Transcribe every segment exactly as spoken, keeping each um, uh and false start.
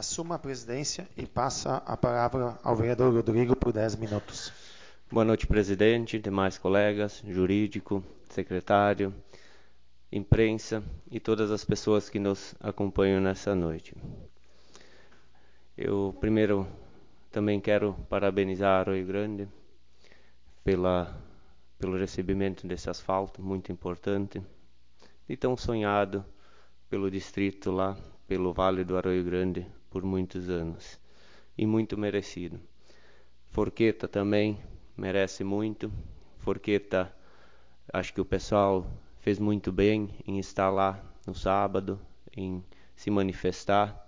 assuma a presidência e passa a palavra ao vereador Rodrigo por dez minutos. Boa noite, presidente, demais colegas, jurídico, secretário, imprensa e todas as pessoas que nos acompanham nessa noite. Eu primeiro também quero parabenizar Arroio Grande pela, pelo recebimento desse asfalto muito importante e tão sonhado pelo distrito lá, pelo Vale do Arroio Grande por muitos anos e muito merecido. Forqueta também merece muito. Forqueta, acho que o pessoal fez muito bem em estar lá no sábado, em se manifestar.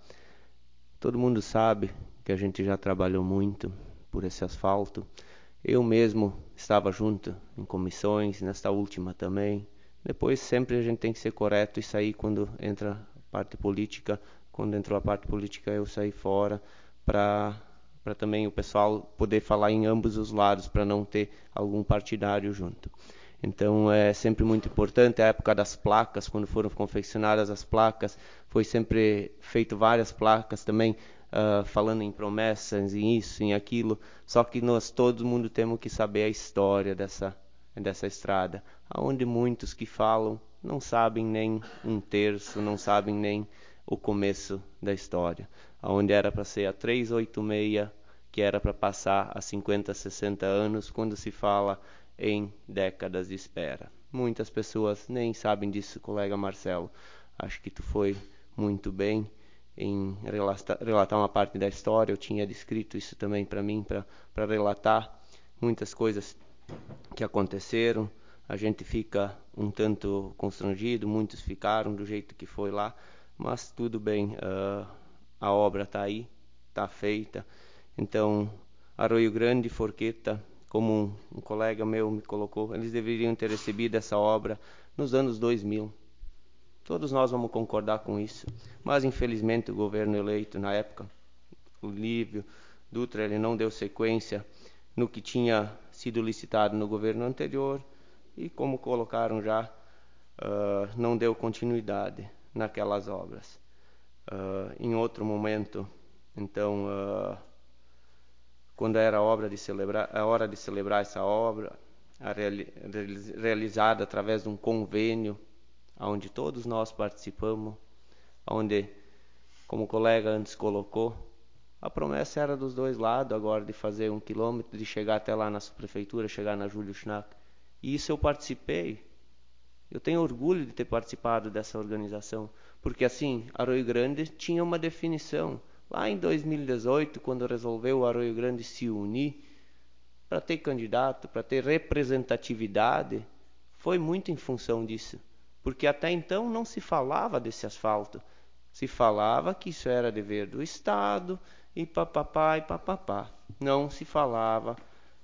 Todo mundo sabe que a gente já trabalhou muito por esse asfalto. Eu mesmo estava junto em comissões, nesta última também. Depois sempre a gente tem que ser correto e sair quando entra a parte política. Quando entrou a parte política eu saí fora para para também o pessoal poder falar em ambos os lados, para não ter algum partidário junto. Então é sempre muito importante. A época das placas, quando foram confeccionadas as placas, foi sempre feito várias placas também, uh, falando em promessas, em isso, em aquilo. Só que nós, todo mundo, temos que saber a história dessa, dessa estrada, onde muitos que falam não sabem nem um terço, não sabem nem o começo da história, onde era para ser a trezentos e oitenta e seis, que era para passar a cinquenta, sessenta anos, quando se fala em décadas de espera. Muitas pessoas nem sabem disso, colega Marcelo. Acho que tu foi muito bem em relatar uma parte da história. Eu tinha descrito isso também para mim, para relatar muitas coisas que aconteceram. A gente fica um tanto constrangido, muitos ficaram do jeito que foi lá, mas tudo bem, uh, a obra está aí, está feita. Então, Arroio Grande e Forqueta, como um, um colega meu me colocou, eles deveriam ter recebido essa obra nos anos dois mil. Todos nós vamos concordar com isso, mas infelizmente o governo eleito na época, o Lívio Dutra, ele não deu sequência no que tinha sido licitado no governo anterior e, como colocaram já, uh, não deu continuidade naquelas obras. Uh, em outro momento, então, uh, quando era a, obra de celebrar, a hora de celebrar essa obra, a reali realizada através de um convênio, onde todos nós participamos, onde, como o colega antes colocou, a promessa era dos dois lados agora de fazer um quilômetro, de chegar até lá na subprefeitura, chegar na Júlio Schnack. E isso eu participei. Eu tenho orgulho de ter participado dessa organização, porque assim, Arroio Grande tinha uma definição. Lá em dois mil e dezoito, quando resolveu o Arroio Grande se unir para ter candidato, para ter representatividade, foi muito em função disso. Porque até então não se falava desse asfalto. Se falava que isso era dever do Estado e papapá e papapá. Não se falava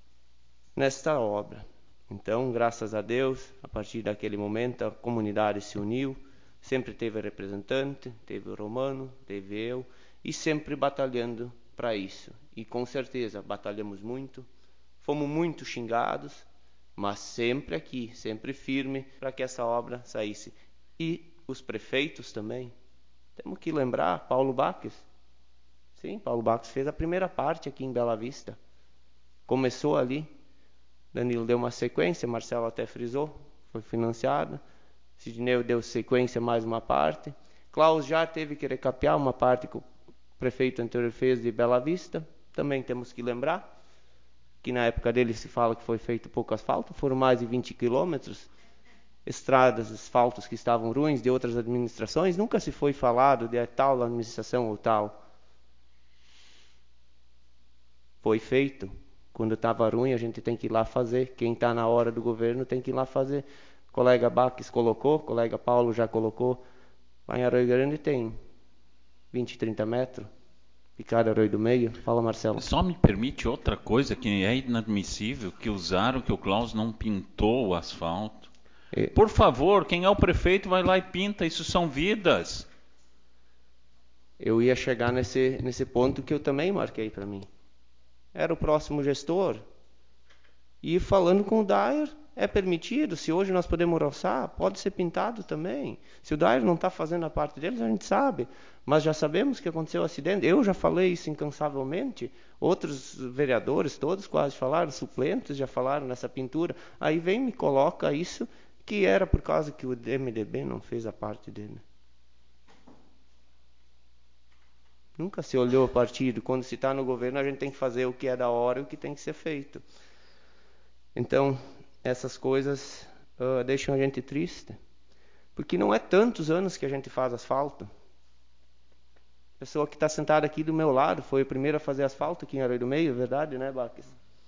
nesta obra. Então, graças a Deus, a partir daquele momento, a comunidade se uniu, sempre teve representante, teve o Romano, teve eu, e sempre batalhando para isso. E com certeza, batalhamos muito, fomos muito xingados, mas sempre aqui, sempre firme para que essa obra saísse. E os prefeitos também. Temos que lembrar, Paulo Baques. Sim, Paulo Baques fez a primeira parte aqui em Bela Vista. Começou ali. Danilo deu uma sequência, Marcelo até frisou, foi financiado. Sidneu deu sequência mais uma parte. Klaus já teve que recapear uma parte que o prefeito anterior fez de Bela Vista. Também temos que lembrar que na época dele se fala que foi feito pouco asfalto, foram mais de vinte quilômetros. Estradas, asfaltos que estavam ruins de outras administrações, nunca se foi falado de tal administração ou tal. Foi feito. Quando estava ruim, a gente tem que ir lá fazer. Quem está na hora do governo tem que ir lá fazer. O colega Baques colocou, o colega Paulo já colocou. Lá em Arroio Grande tem vinte, trinta metros. E cada Arroio do Meio. Fala, Marcelo. Só me permite outra coisa que é inadmissível, que usaram que o Klaus não pintou o asfalto. E... Por favor, quem é o prefeito vai lá e pinta. Isso são vidas. Eu ia chegar nesse, nesse ponto que eu também marquei para mim. Era o próximo gestor. E falando com o Dyer, é permitido. Se hoje nós podemos roçar, pode ser pintado também. Se o Dyer não está fazendo a parte deles, a gente sabe. Mas já sabemos que aconteceu o acidente. Eu já falei isso incansavelmente. Outros vereadores, todos quase falaram, suplentes já falaram nessa pintura. Aí vem e me coloca isso, que era por causa que o M D B não fez a parte dele. Nunca se olhou o partido. Quando se está no governo, a gente tem que fazer o que é da hora e o que tem que ser feito. Então, essas coisas uh, deixam a gente triste. Porque não é tantos anos que a gente faz asfalto. A pessoa que está sentada aqui do meu lado foi a primeira a fazer asfalto aqui em Aroeiro do Meio, é verdade, né, Baques?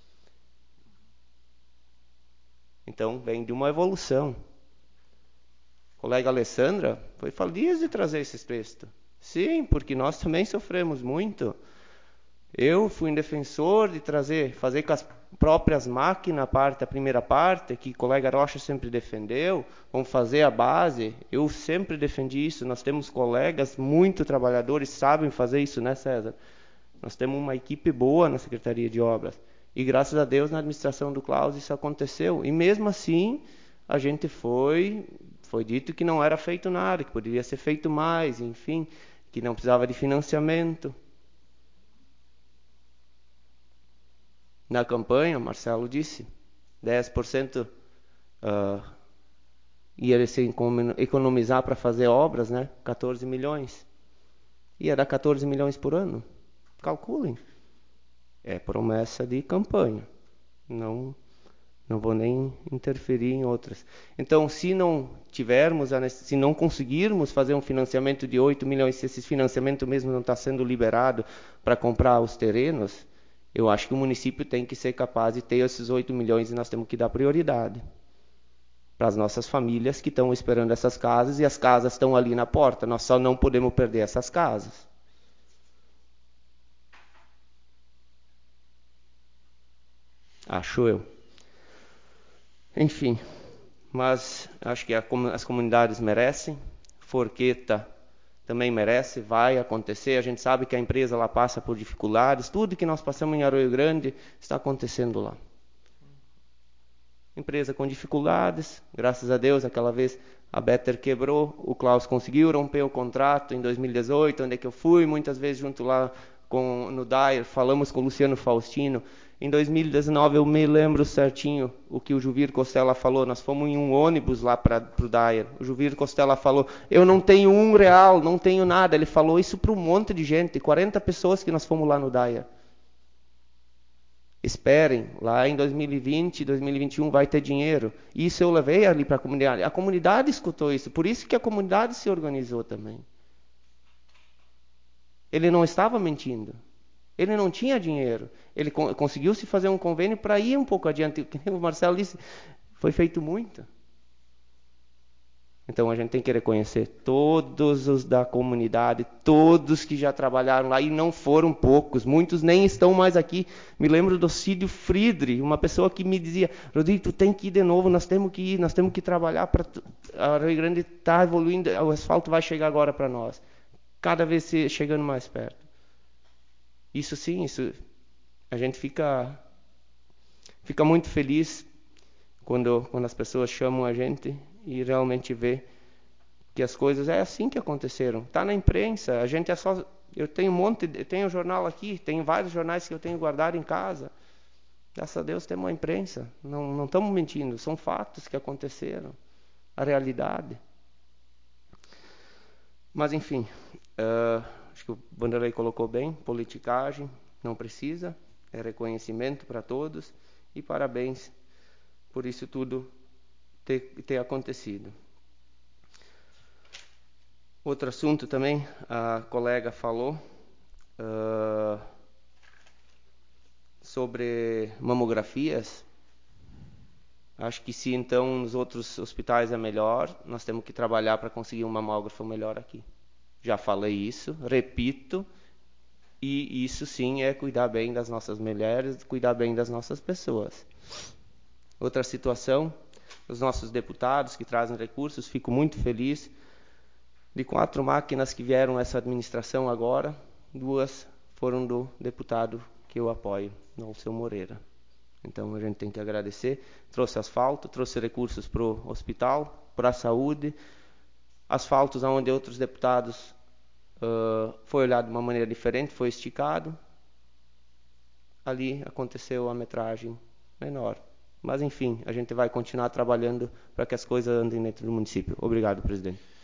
Então, vem de uma evolução. A colega Alessandra foi feliz de trazer esse texto. Sim, porque nós também sofremos muito. Eu fui um defensor de trazer, fazer com as próprias máquinas a parte, a primeira parte, que o colega Rocha sempre defendeu, vamos fazer a base. Eu sempre defendi isso. Nós temos colegas muito trabalhadores, sabem fazer isso, né, César? Nós temos uma equipe boa na Secretaria de Obras. E graças a Deus, na administração do Klaus, isso aconteceu. E mesmo assim, a gente foi, foi dito que não era feito nada, que poderia ser feito mais, enfim, que não precisava de financiamento. Na campanha, Marcelo disse, dez por cento uh, ia ser economizar para fazer obras, né? quatorze milhões. Ia dar quatorze milhões por ano. Calculem. É promessa de campanha. Não, não vou nem interferir em outras. Então, se não tivermos, se não conseguirmos fazer um financiamento de oito milhões, se esse financiamento mesmo não está sendo liberado para comprar os terrenos, eu acho que o município tem que ser capaz de ter esses oito milhões e nós temos que dar prioridade para as nossas famílias que estão esperando essas casas e as casas estão ali na porta. Nós só não podemos perder essas casas. Acho eu. Enfim, mas acho que a, as comunidades merecem. Forqueta também merece, vai acontecer. A gente sabe que a empresa lá passa por dificuldades. Tudo que nós passamos em Aroeiro Grande está acontecendo lá. Empresa com dificuldades, graças a Deus, aquela vez a Better quebrou, o Klaus conseguiu romper o contrato em dois mil e dezoito, onde é que eu fui, muitas vezes junto lá com, no Dyer, falamos com o Luciano Faustino. Em dois mil e dezenove, eu me lembro certinho o que o Juvir Costela falou, nós fomos em um ônibus lá para o Dyer, o Juvir Costela falou, eu não tenho um real, não tenho nada, ele falou isso para um monte de gente, quarenta pessoas que nós fomos lá no Dyer. Esperem, lá em dois mil e vinte, dois mil e vinte e um vai ter dinheiro. Isso eu levei ali para a comunidade. A comunidade escutou isso, por isso que a comunidade se organizou também. Ele não estava mentindo. Ele não tinha dinheiro. Ele conseguiu se fazer um convênio para ir um pouco adiante. O Marcelo disse, foi feito muito. Então a gente tem que reconhecer todos os da comunidade, todos que já trabalharam lá, e não foram poucos, muitos nem estão mais aqui. Me lembro do Cídio Friedrich, uma pessoa que me dizia, Rodrigo, tu tem que ir de novo, nós temos que ir, nós temos que trabalhar, para a Rio Grande está evoluindo, o asfalto vai chegar agora para nós, cada vez chegando mais perto. Isso sim, isso, a gente fica, fica muito feliz quando, quando as pessoas chamam a gente e realmente ver que as coisas é assim que aconteceram. Está na imprensa, a gente é só... Eu tenho um monte, eu tenho um jornal aqui, tenho vários jornais que eu tenho guardado em casa. Graças a Deus temos uma imprensa. Não, não estamos mentindo, são fatos que aconteceram. A realidade. Mas enfim, uh, acho que o Vanderlei colocou bem, politicagem, não precisa, é reconhecimento para todos e parabéns por isso tudo ter, ter acontecido. Outro assunto também, a colega falou uh, sobre mamografias. Acho que se então nos outros hospitais é melhor, nós temos que trabalhar para conseguir um mamógrafo melhor aqui. Já falei isso, repito, e isso sim é cuidar bem das nossas mulheres, cuidar bem das nossas pessoas. Outra situação, os nossos deputados que trazem recursos, fico muito feliz. De quatro máquinas que vieram essa administração agora, duas foram do deputado que eu apoio, o seu Moreira. Então a gente tem que agradecer. Trouxe asfalto, trouxe recursos para o hospital, para a saúde, asfaltos onde outros deputados uh, foi olhado de uma maneira diferente, foi esticado. Ali aconteceu a metragem menor. Mas enfim, a gente vai continuar trabalhando para que as coisas andem dentro do município. Obrigado, presidente.